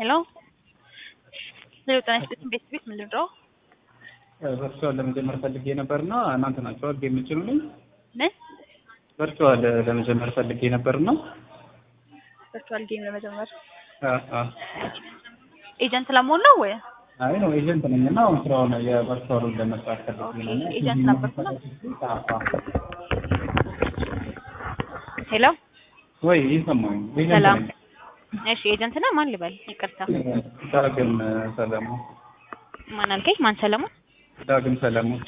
ሄሎ ለውጣሽ ቤት ምንድን ነው? ቨርቹዋል ለመጀመር ፈልጌ ነበርና እናንተ ናችሁ አይደል የምትችሉልኝ? ምን ቨርቹዋል ለመጀመር ፈልጌ ነበርና ቨርቹዋል ጌም ለመጀመር አ ኤጀንት ለመሆን ነው ወይ? አይ ነው ኤጀንት ነኝና አሁን ስራውን የቨርቹዋሉን ለመስራት ፈልጌ ነው። ኤጀንት ነበርኩ ነው። ሄሎ ወይ ይሰማኝ? ሰላም። እሺ ኤጀንት ነህ? ማን ልበል? ይቅርታ። ዳግም ሰለሞን። ማን አልከኝ? ማን ሰለሞን? ዳግም ሰለሞን።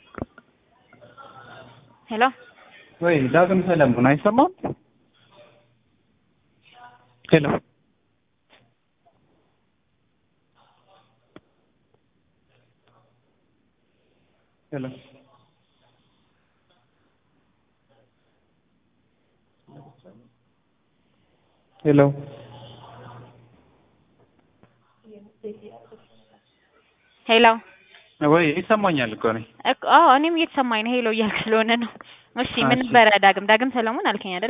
ሄሎ ወይ ዳግም ሰለሞን አይሰማም? ሄሎ ሄሎ ሄሎ ሄሎ ወይ ይሰማኛል እኮ ነኝ። አዎ እኔም እየተሰማኝ ነው። ሄሎ እያልክ ስለሆነ ነው። እሺ ምን ነበረ? ዳግም ሰለሞን አልከኝ አይደለ?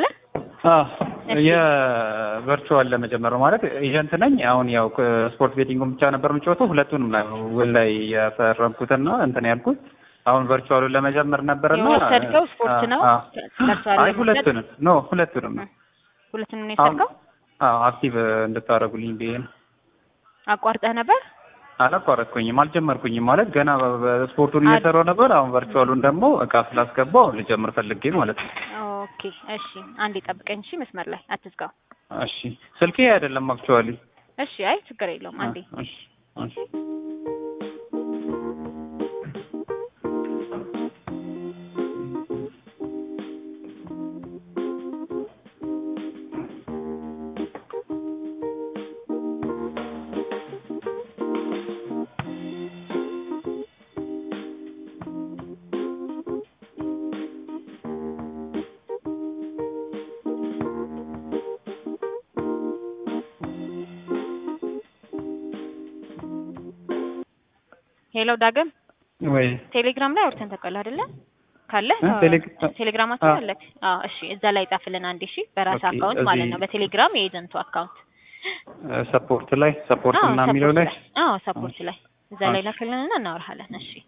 የቨርቹዋል ለመጀመር ነው ማለት ኤጀንት ነኝ። አሁን ያው ስፖርት ቤቲንጉን ብቻ ነበር የምጫወተው። ሁለቱንም ላይ የፈረምኩትና እንትን ያልኩት አሁን ቨርቹዋሉን ለመጀመር ነበርና የወሰድከው ስፖርት ነው? አይ ሁለቱንም ነው። ሁለቱንም ነው የሰድከው? አዎ አክቲቭ እንድታደርጉልኝ ብዬ ነው። አቋርጠህ ነበር? አላቋረጥኩኝም፣ አልጀመርኩኝም። ማለት ገና ስፖርቱን እየሰራሁ ነበር። አሁን ቨርቹዋሉን ደግሞ እቃ ስላስገባው ልጀምር ፈልጌ ማለት ነው። ኦኬ እሺ፣ አንዴ ጠብቀኝ። እሺ መስመር ላይ አትዝጋው። እሺ ስልኬ አይደለም አክቹዋሊ። እሺ አይ ችግር የለውም። አንዴ እሺ እሺ ሄሎ ዳግም ወይ ቴሌግራም ላይ አውርተን ተቀበል አይደለ? ካለ ቴሌግራማችን አለ። አዎ እሺ እዛ ላይ ጻፍልን አንዴ። እሺ በራስ አካውንት ማለት ነው፣ በቴሌግራም የኤጀንቱ አካውንት ሰፖርት እና የሚለው ላይ አዎ ሰፖርት ላይ እዛ ላይ ላክልንና እናወራለን። እሺ